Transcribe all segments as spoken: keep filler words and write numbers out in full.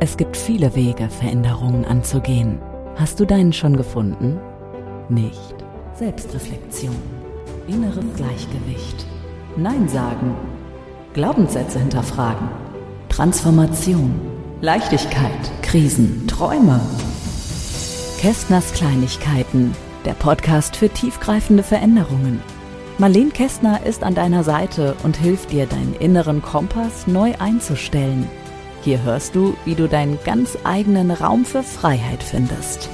Es gibt viele Wege, Veränderungen anzugehen. Hast du deinen schon gefunden? Nicht. Selbstreflexion, inneres Gleichgewicht, Nein sagen, Glaubenssätze hinterfragen, Transformation, Leichtigkeit, Krisen, Träume. Kästners Kleinigkeiten, der Podcast für tiefgreifende Veränderungen. Marlene Kästner ist an deiner Seite und hilft dir, deinen inneren Kompass neu einzustellen. Hier hörst du, wie du deinen ganz eigenen Raum für Freiheit findest.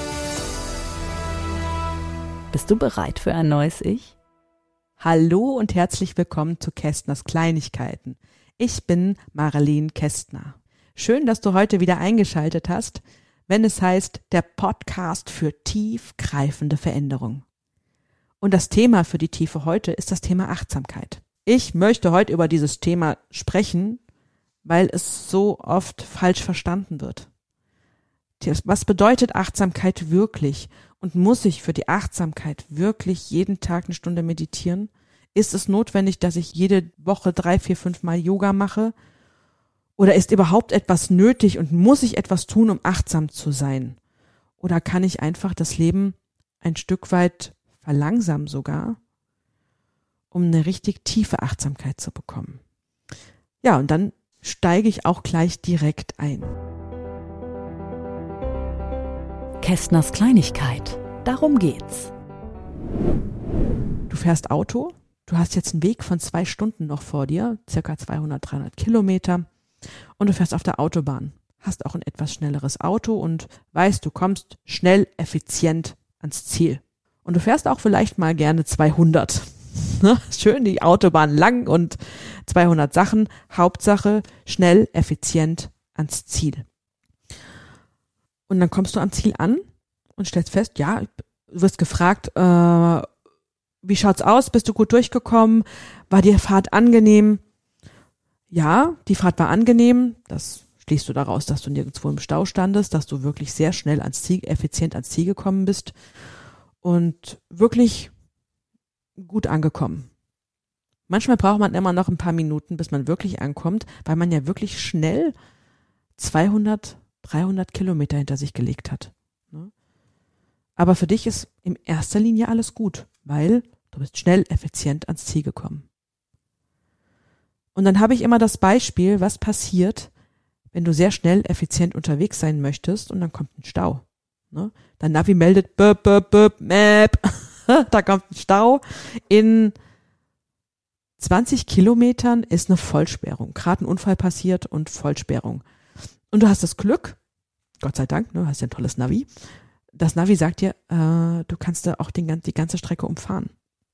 Bist du bereit für ein neues Ich? Hallo und herzlich willkommen zu Kästners Kleinigkeiten. Ich bin Marlene Kästner. Schön, dass du heute wieder eingeschaltet hast, wenn es heißt, der Podcast für tiefgreifende Veränderung. Und das Thema für die Tiefe heute ist das Thema Achtsamkeit. Ich möchte heute über dieses Thema sprechen, weil es so oft falsch verstanden wird. Was bedeutet Achtsamkeit wirklich? Und muss ich für die Achtsamkeit wirklich jeden Tag eine Stunde meditieren? Ist es notwendig, dass ich jede Woche drei, vier, fünf Mal Yoga mache? Oder ist überhaupt etwas nötig und muss ich etwas tun, um achtsam zu sein? Oder kann ich einfach das Leben ein Stück weit verlangsamen sogar, um eine richtig tiefe Achtsamkeit zu bekommen? Ja, und dann steige ich auch gleich direkt ein. Kästners Kleinigkeit, darum geht's. Du fährst Auto, du hast jetzt einen Weg von zwei Stunden noch vor dir, circa zweihundert, dreihundert Kilometer, und du fährst auf der Autobahn, hast auch ein etwas schnelleres Auto und weißt, du kommst schnell, effizient ans Ziel. Und du fährst auch vielleicht mal gerne zweihundert. Schön die Autobahn lang und zweihundert Sachen, Hauptsache schnell, effizient ans Ziel. Und dann kommst du am Ziel an und stellst fest, ja, du wirst gefragt, äh, wie schaut's aus? Bist du gut durchgekommen? War die Fahrt angenehm? Ja, die Fahrt war angenehm. Das schließt du daraus, dass du nirgendwo im Stau standest, dass du wirklich sehr schnell ans Ziel, effizient ans Ziel gekommen bist und wirklich gut angekommen. Manchmal braucht man immer noch ein paar Minuten, bis man wirklich ankommt, weil man ja wirklich schnell zweihundert, dreihundert Kilometer hinter sich gelegt hat. Aber für dich ist in erster Linie alles gut, weil du bist schnell, effizient ans Ziel gekommen. Und dann habe ich immer das Beispiel, was passiert, wenn du sehr schnell, effizient unterwegs sein möchtest und dann kommt ein Stau. Dein Navi meldet, böp, böp, böp, Map. Da kommt ein Stau. In zwanzig Kilometern ist eine Vollsperrung. Gerade ein Unfall passiert und Vollsperrung. Und du hast das Glück, Gott sei Dank, du hast ja ein tolles Navi. Das Navi sagt dir, äh, du kannst da auch den, die ganze Strecke umfahren.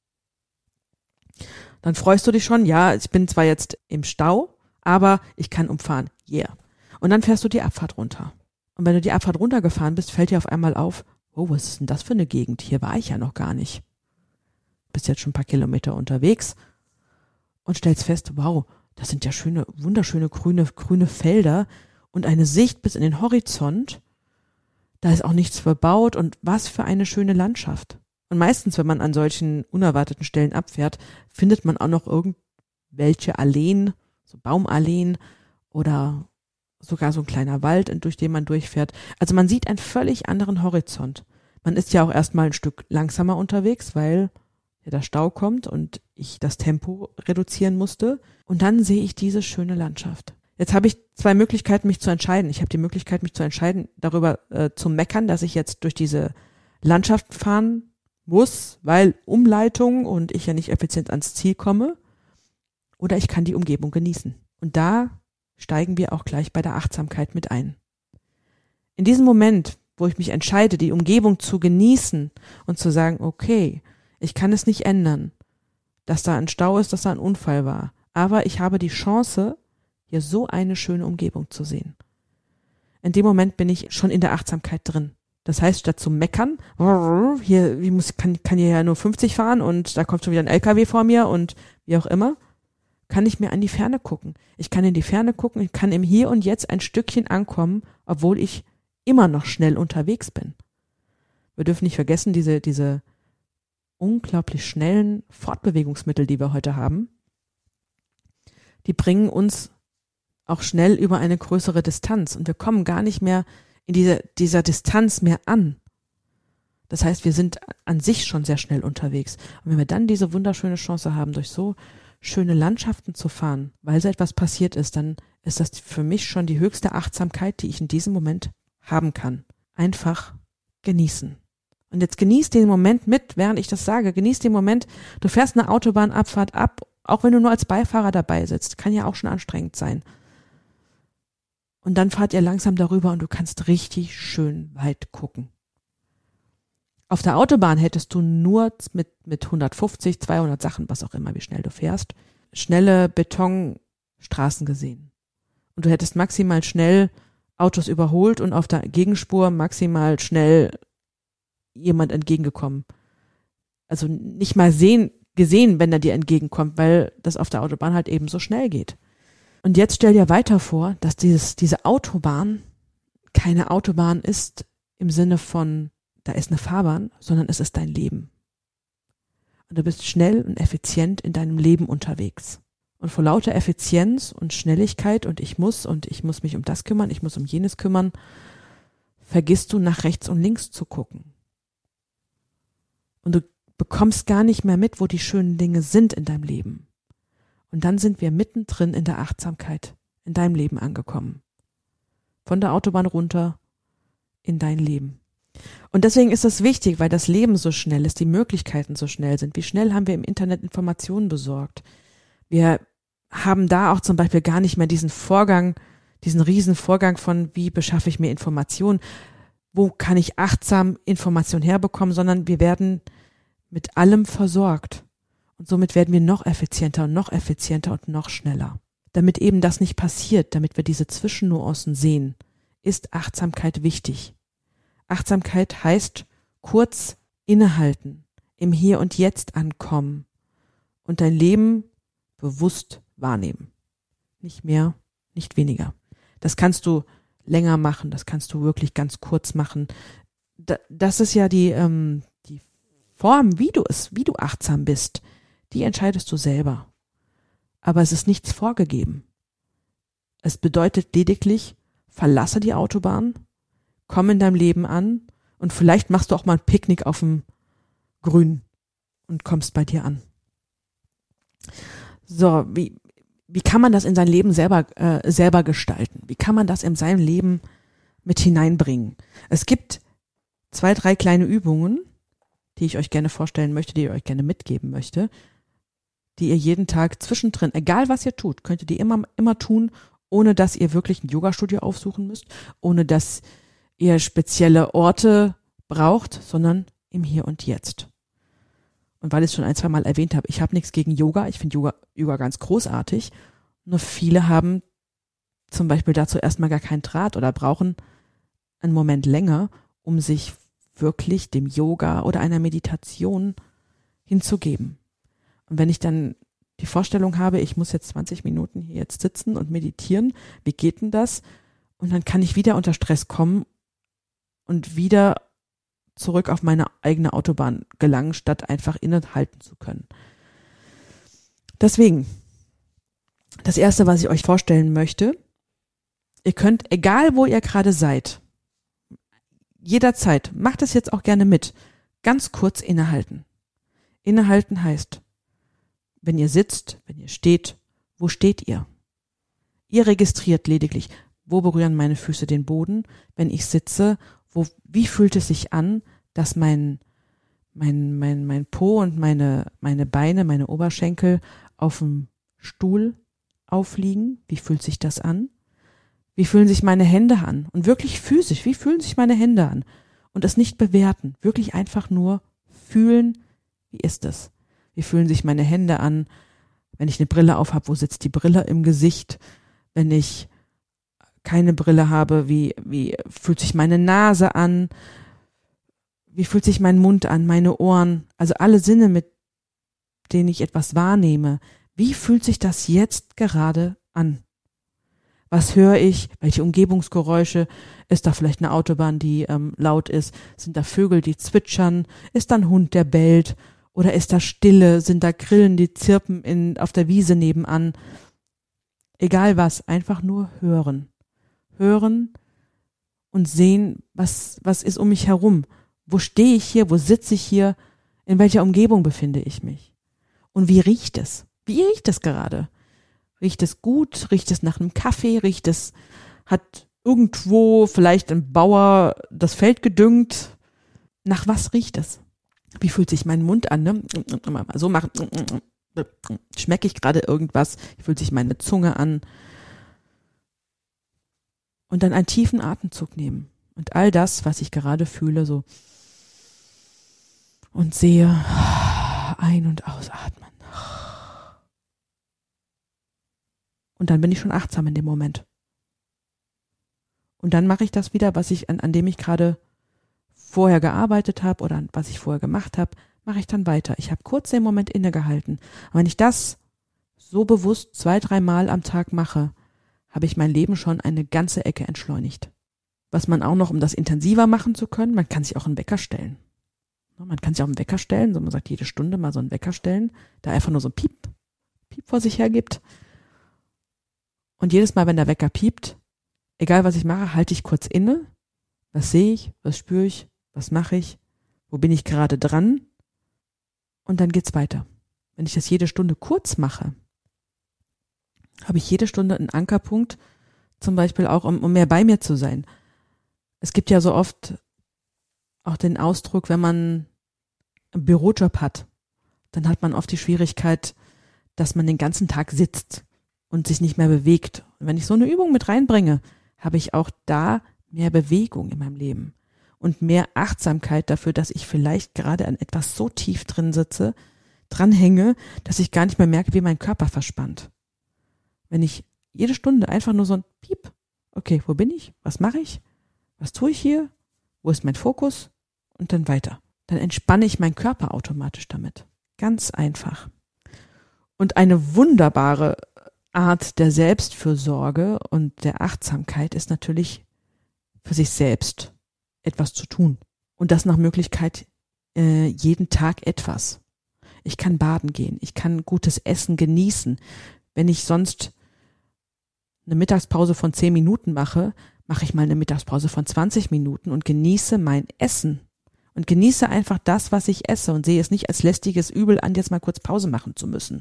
Dann freust du dich schon, ja, ich bin zwar jetzt im Stau, aber ich kann umfahren. Yeah. Und dann fährst du die Abfahrt runter. Und wenn du die Abfahrt runtergefahren bist, fällt dir auf einmal auf, oh, was ist denn das für eine Gegend? Hier war ich ja noch gar nicht. Bist jetzt schon ein paar Kilometer unterwegs und stellst fest, wow, das sind ja schöne, wunderschöne grüne, grüne Felder und eine Sicht bis in den Horizont. Da ist auch nichts verbaut und was für eine schöne Landschaft. Und meistens, wenn man an solchen unerwarteten Stellen abfährt, findet man auch noch irgendwelche Alleen, so Baumalleen oder sogar so ein kleiner Wald, durch den man durchfährt. Also man sieht einen völlig anderen Horizont. Man ist ja auch erstmal ein Stück langsamer unterwegs, weil ja der Stau kommt und ich das Tempo reduzieren musste. Und dann sehe ich diese schöne Landschaft. Jetzt habe ich zwei Möglichkeiten, mich zu entscheiden. Ich habe die Möglichkeit, mich zu entscheiden, darüber äh, zu meckern, dass ich jetzt durch diese Landschaft fahren muss, weil Umleitung und ich ja nicht effizient ans Ziel komme. Oder ich kann die Umgebung genießen. Und da steigen wir auch gleich bei der Achtsamkeit mit ein. In diesem Moment, wo ich mich entscheide, die Umgebung zu genießen und zu sagen, okay, ich kann es nicht ändern, dass da ein Stau ist, dass da ein Unfall war, aber ich habe die Chance, hier so eine schöne Umgebung zu sehen. In dem Moment bin ich schon in der Achtsamkeit drin. Das heißt, statt zu meckern, hier ich muss, kann, kann hier ja nur fünfzig fahren und da kommt schon wieder ein L K W vor mir und wie auch immer, kann ich mir an die Ferne gucken. Ich kann in die Ferne gucken, ich kann im Hier und Jetzt ein Stückchen ankommen, obwohl ich immer noch schnell unterwegs bin. Wir dürfen nicht vergessen, diese, diese unglaublich schnellen Fortbewegungsmittel, die wir heute haben, die bringen uns auch schnell über eine größere Distanz und wir kommen gar nicht mehr in diese, dieser Distanz mehr an. Das heißt, wir sind an sich schon sehr schnell unterwegs. Und wenn wir dann diese wunderschöne Chance haben, durch so schöne Landschaften zu fahren, weil so etwas passiert ist, dann ist das für mich schon die höchste Achtsamkeit, die ich in diesem Moment haben kann. Einfach genießen. Und jetzt genieß den Moment mit, während ich das sage. Genieß den Moment, du fährst eine Autobahnabfahrt ab, auch wenn du nur als Beifahrer dabei sitzt. Kann ja auch schon anstrengend sein. Und dann fahrt ihr langsam darüber und du kannst richtig schön weit gucken. Auf der Autobahn hättest du nur mit, mit hundertfünfzig, zweihundert Sachen, was auch immer, wie schnell du fährst, schnelle Betonstraßen gesehen. Und du hättest maximal schnell Autos überholt und auf der Gegenspur maximal schnell jemand entgegengekommen. Also nicht mal sehen, gesehen, wenn er dir entgegenkommt, weil das auf der Autobahn halt eben so schnell geht. Und jetzt stell dir weiter vor, dass dieses, diese Autobahn keine Autobahn ist im Sinne von, da ist eine Fahrbahn, sondern es ist dein Leben. Und du bist schnell und effizient in deinem Leben unterwegs. Und vor lauter Effizienz und Schnelligkeit und ich muss und ich muss mich um das kümmern, ich muss um jenes kümmern, vergisst du nach rechts und links zu gucken. Und du bekommst gar nicht mehr mit, wo die schönen Dinge sind in deinem Leben. Und dann sind wir mittendrin in der Achtsamkeit, in deinem Leben angekommen. Von der Autobahn runter in dein Leben. Und deswegen ist das wichtig, weil das Leben so schnell ist, die Möglichkeiten so schnell sind. Wie schnell haben wir im Internet Informationen besorgt? Wir haben da auch zum Beispiel gar nicht mehr diesen Vorgang, diesen riesen Vorgang von, wie beschaffe ich mir Informationen, wo kann ich achtsam Informationen herbekommen, sondern wir werden mit allem versorgt. Und somit werden wir noch effizienter und noch effizienter und noch schneller. Damit eben das nicht passiert, damit wir diese Zwischennuancen sehen, ist Achtsamkeit wichtig. Achtsamkeit heißt kurz innehalten, im Hier und Jetzt ankommen und dein Leben bewusst wahrnehmen. Nicht mehr, nicht weniger. Das kannst du länger machen, das kannst du wirklich ganz kurz machen. Das ist ja die, ähm, die Form, wie du es, wie du achtsam bist, die entscheidest du selber. Aber es ist nichts vorgegeben. Es bedeutet lediglich, verlasse die Autobahn, komm in deinem Leben an und vielleicht machst du auch mal ein Picknick auf dem Grün und kommst bei dir an. So, wie, wie kann man das in sein Leben selber, äh, selber gestalten? Wie kann man das in sein Leben mit hineinbringen? Es gibt zwei, drei kleine Übungen, die ich euch gerne vorstellen möchte, die ich euch gerne mitgeben möchte, die ihr jeden Tag zwischendrin, egal was ihr tut, könnt ihr die immer, immer tun, ohne dass ihr wirklich ein Yoga-Studio aufsuchen müsst, ohne dass ihr spezielle Orte braucht, sondern im Hier und Jetzt. Und weil ich es schon ein, zwei Mal erwähnt habe, ich habe nichts gegen Yoga, ich finde Yoga, Yoga ganz großartig, nur viele haben zum Beispiel dazu erstmal gar keinen Draht oder brauchen einen Moment länger, um sich wirklich dem Yoga oder einer Meditation hinzugeben. Und wenn ich dann die Vorstellung habe, ich muss jetzt zwanzig Minuten hier jetzt sitzen und meditieren, wie geht denn das? Und dann kann ich wieder unter Stress kommen und wieder zurück auf meine eigene Autobahn gelangen, statt einfach innehalten zu können. Deswegen, das Erste, was ich euch vorstellen möchte, ihr könnt, egal wo ihr gerade seid, jederzeit, macht es jetzt auch gerne mit, ganz kurz innehalten. Innehalten heißt, wenn ihr sitzt, wenn ihr steht, wo steht ihr? Ihr registriert lediglich, wo berühren meine Füße den Boden, wenn ich sitze, wo, wie fühlt es sich an, dass mein, mein, mein, mein Po und meine, meine Beine, meine Oberschenkel auf dem Stuhl aufliegen? Wie fühlt sich das an? Wie fühlen sich meine Hände an? Und wirklich physisch, wie fühlen sich meine Hände an? Und es nicht bewerten, wirklich einfach nur fühlen, wie ist es? Wie fühlen sich meine Hände an, wenn ich eine Brille auf habe, wo sitzt die Brille im Gesicht? Wenn ich keine Brille habe, wie, wie fühlt sich meine Nase an? Wie fühlt sich mein Mund an, meine Ohren? Also alle Sinne, mit denen ich etwas wahrnehme. Wie fühlt sich das jetzt gerade an? Was höre ich? Welche Umgebungsgeräusche? Ist da vielleicht eine Autobahn, die ähm, laut ist? Sind da Vögel, die zwitschern? Ist da ein Hund, der bellt? Oder ist da Stille? Sind da Grillen, die zirpen in, auf der Wiese nebenan? Egal was, einfach nur hören. Hören und sehen, was, was ist um mich herum. Wo stehe ich hier? Wo sitze ich hier? In welcher Umgebung befinde ich mich? Und wie riecht es? Wie riecht es gerade? Riecht es gut? Riecht es nach einem Kaffee? Riecht es, hat irgendwo vielleicht ein Bauer das Feld gedüngt? Nach was riecht es? Wie fühlt sich mein Mund an? Ne? So machen. Schmecke ich gerade irgendwas? Wie fühlt sich meine Zunge an? Und dann einen tiefen Atemzug nehmen. Und all das, was ich gerade fühle, so und sehe, ein- und ausatmen. Und dann bin ich schon achtsam in dem Moment. Und dann mache ich das wieder, was ich an, an dem ich gerade vorher gearbeitet habe oder was ich vorher gemacht habe, mache ich dann weiter. Ich habe kurz den Moment innegehalten. Und wenn ich das so bewusst zwei, drei Mal am Tag mache, habe ich mein Leben schon eine ganze Ecke entschleunigt. Was man auch noch, um das intensiver machen zu können, man kann sich auch einen Wecker stellen. Man kann sich auch einen Wecker stellen, so man sagt, jede Stunde mal so einen Wecker stellen, der einfach nur so ein Piep, Piep vor sich hergibt. Und jedes Mal, wenn der Wecker piept, egal was ich mache, halte ich kurz inne. Was sehe ich? Was spüre ich? Was mache ich? Wo bin ich gerade dran? Und dann geht's weiter. Wenn ich das jede Stunde kurz mache, habe ich jede Stunde einen Ankerpunkt, zum Beispiel auch, um, um mehr bei mir zu sein. Es gibt ja so oft auch den Ausdruck, wenn man einen Bürojob hat, dann hat man oft die Schwierigkeit, dass man den ganzen Tag sitzt und sich nicht mehr bewegt. Und wenn ich so eine Übung mit reinbringe, habe ich auch da mehr Bewegung in meinem Leben und mehr Achtsamkeit dafür, dass ich vielleicht gerade an etwas so tief drin sitze, dranhänge, dass ich gar nicht mehr merke, wie mein Körper verspannt. Wenn ich jede Stunde einfach nur so ein Piep, okay, wo bin ich? Was mache ich? Was tue ich hier? Wo ist mein Fokus? Und dann weiter. Dann entspanne ich meinen Körper automatisch damit. Ganz einfach. Und eine wunderbare Art der Selbstfürsorge und der Achtsamkeit ist natürlich für sich selbst etwas zu tun. Und das nach Möglichkeit äh, jeden Tag etwas. Ich kann baden gehen, ich kann gutes Essen genießen. Wenn ich sonst eine Mittagspause von zehn Minuten mache, mache ich mal eine Mittagspause von zwanzig Minuten und genieße mein Essen. Und genieße einfach das, was ich esse und sehe es nicht als lästiges Übel an, jetzt mal kurz Pause machen zu müssen.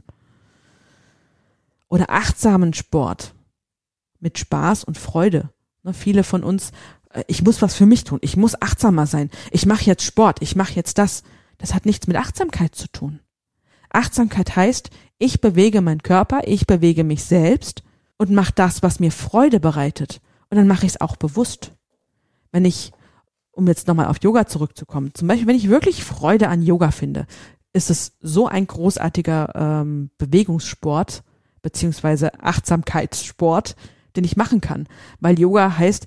Oder achtsamen Sport mit Spaß und Freude. Ne, viele von uns, äh, ich muss was für mich tun, ich muss achtsamer sein, ich mache jetzt Sport, ich mache jetzt das. Das hat nichts mit Achtsamkeit zu tun. Achtsamkeit heißt, ich bewege meinen Körper, ich bewege mich selbst und mache das, was mir Freude bereitet. Und dann mache ich es auch bewusst. Wenn ich, um jetzt nochmal auf Yoga zurückzukommen, zum Beispiel, wenn ich wirklich Freude an Yoga finde, ist es so ein großartiger ähm, Bewegungssport beziehungsweise Achtsamkeitssport, den ich machen kann. Weil Yoga heißt,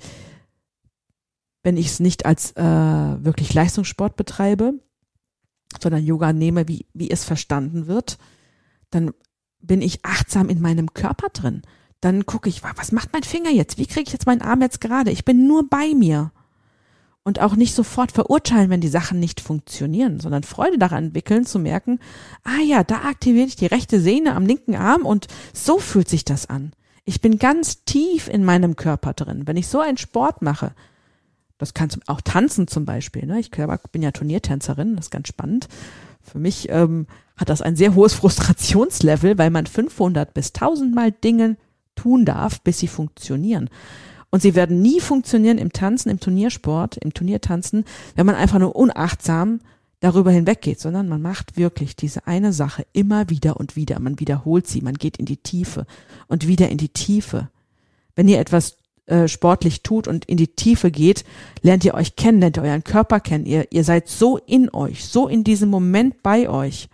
wenn ich es nicht als äh, wirklich Leistungssport betreibe, sondern Yoga nehme, wie, wie es verstanden wird, dann bin ich achtsam in meinem Körper drin. Dann gucke ich, was macht mein Finger jetzt? Wie kriege ich jetzt meinen Arm jetzt gerade? Ich bin nur bei mir. Und auch nicht sofort verurteilen, wenn die Sachen nicht funktionieren, sondern Freude daran entwickeln, zu merken, ah ja, da aktiviere ich die rechte Sehne am linken Arm und so fühlt sich das an. Ich bin ganz tief in meinem Körper drin. Wenn ich so einen Sport mache, das kann auch tanzen zum Beispiel, ne? Ich bin ja Turniertänzerin, das ist ganz spannend. Für mich ähm, hat das ein sehr hohes Frustrationslevel, weil man fünfhundert bis tausend Mal Dinge tun darf, bis sie funktionieren. Und sie werden nie funktionieren im Tanzen, im Turniersport, im Turniertanzen, wenn man einfach nur unachtsam darüber hinweggeht, sondern man macht wirklich diese eine Sache immer wieder und wieder. Man wiederholt sie, man geht in die Tiefe und wieder in die Tiefe. Wenn ihr etwas äh, sportlich tut und in die Tiefe geht, lernt ihr euch kennen, lernt ihr euren Körper kennen. Ihr, ihr seid so in euch, so in diesem Moment bei euch,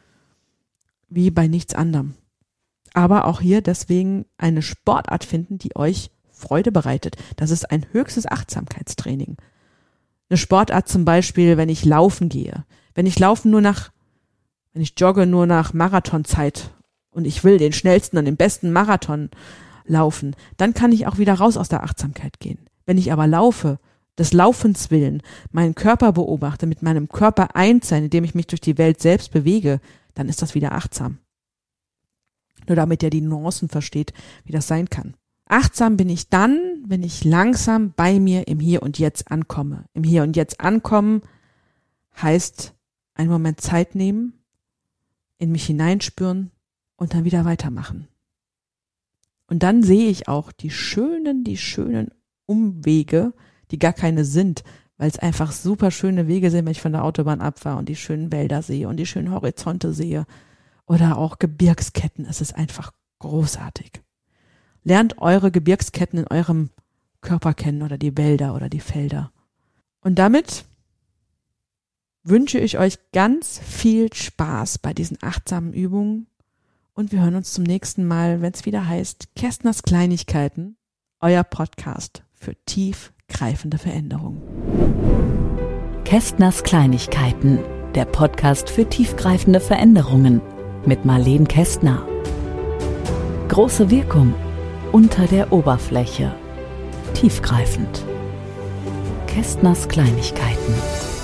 wie bei nichts anderem. Aber auch hier deswegen eine Sportart finden, die euch Freude bereitet. Das ist ein höchstes Achtsamkeitstraining. Eine Sportart zum Beispiel, wenn ich laufen gehe. Wenn ich laufen nur nach, wenn ich jogge nur nach Marathonzeit und ich will den schnellsten und den besten Marathon laufen, dann kann ich auch wieder raus aus der Achtsamkeit gehen. Wenn ich aber laufe, des Laufens willen, meinen Körper beobachte, mit meinem Körper eins sein, indem ich mich durch die Welt selbst bewege, dann ist das wieder achtsam. Nur damit ihr die Nuancen versteht, wie das sein kann. Achtsam bin ich dann, wenn ich langsam bei mir im Hier und Jetzt ankomme. Im Hier und Jetzt ankommen heißt einen Moment Zeit nehmen, in mich hineinspüren und dann wieder weitermachen. Und dann sehe ich auch die schönen, die schönen Umwege, die gar keine sind, weil es einfach super schöne Wege sind, wenn ich von der Autobahn abfahre und die schönen Wälder sehe und die schönen Horizonte sehe oder auch Gebirgsketten. Es ist einfach großartig. Lernt eure Gebirgsketten in eurem Körper kennen oder die Wälder oder die Felder. Und damit wünsche ich euch ganz viel Spaß bei diesen achtsamen Übungen und wir hören uns zum nächsten Mal, wenn es wieder heißt Kästners Kleinigkeiten, euer Podcast für tiefgreifende Veränderungen. Kästners Kleinigkeiten, der Podcast für tiefgreifende Veränderungen mit Marlene Kästner. Große Wirkung unter der Oberfläche. Tiefgreifend. Kästners Kleinigkeiten.